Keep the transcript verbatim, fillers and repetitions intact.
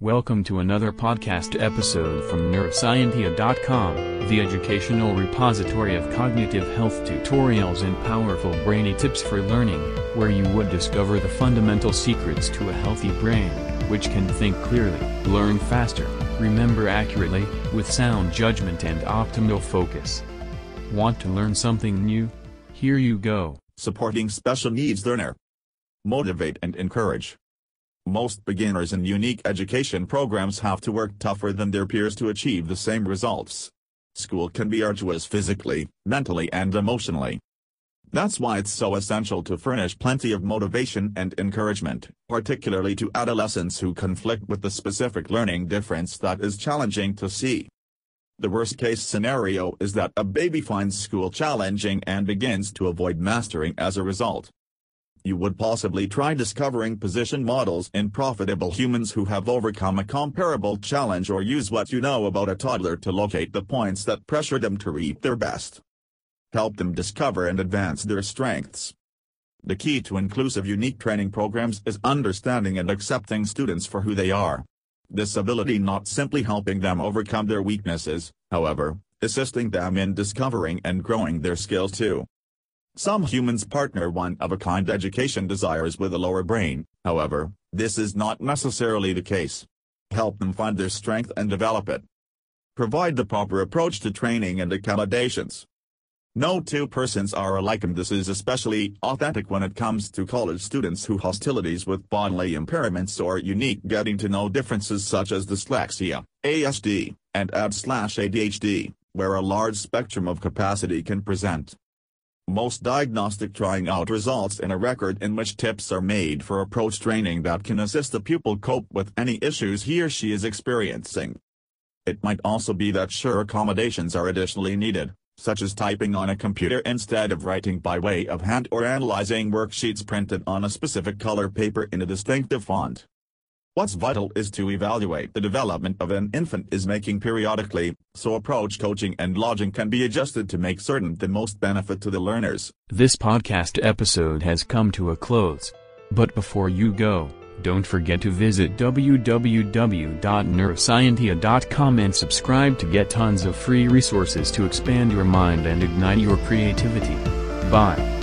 Welcome to another podcast episode from neuroscientia dot com, the educational repository of cognitive health tutorials and powerful brainy tips for learning, where you would discover the fundamental secrets to a healthy brain, which can think clearly, learn faster, remember accurately, with sound judgment and optimal focus. Want to learn something new? Here you go. Supporting special needs learner. Motivate and encourage. Most beginners in unique education programs have to work tougher than their peers to achieve the same results. School can be arduous physically, mentally and emotionally. That's why it's so essential to furnish plenty of motivation and encouragement, particularly to adolescents who conflict with the specific learning difference that is challenging to see. The worst-case scenario is that a baby finds school challenging and begins to avoid mastering as a result. You would possibly try discovering position models in profitable humans who have overcome a comparable challenge, or use what you know about a toddler to locate the points that pressure them to reap their best. Help them discover and advance their strengths. The key to inclusive unique training programs is understanding and accepting students for who they are. This ability not simply helping them overcome their weaknesses, however, assisting them in discovering and growing their skills too. Some humans partner one-of-a-kind education desires with a lower brain, however, this is not necessarily the case. Help them find their strength and develop it. Provide the proper approach to training and accommodations. No two persons are alike, and this is especially authentic when it comes to college students who hostilities with bodily impairments or unique getting-to-know differences such as dyslexia, A S D, and A D D H D, where a large spectrum of capacity can present. Most diagnostic trying out results in a record in which tips are made for approach training that can assist the pupil cope with any issues he or she is experiencing. It might also be that sure accommodations are additionally needed, such as typing on a computer instead of writing by way of hand, or analyzing worksheets printed on a specific color paper in a distinctive font. What's vital is to evaluate the development of an infant is making periodically, so approach coaching and lodging can be adjusted to make certain the most benefit to the learners. This podcast episode has come to a close. But before you go, don't forget to visit w w w dot neuroscientia dot com and subscribe to get tons of free resources to expand your mind and ignite your creativity. Bye.